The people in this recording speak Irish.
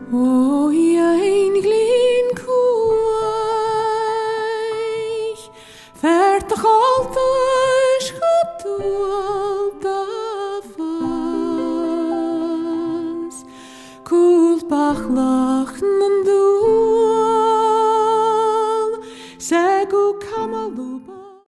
O ein glin kuaich, fertig altijd geduld af was, koelt bachla.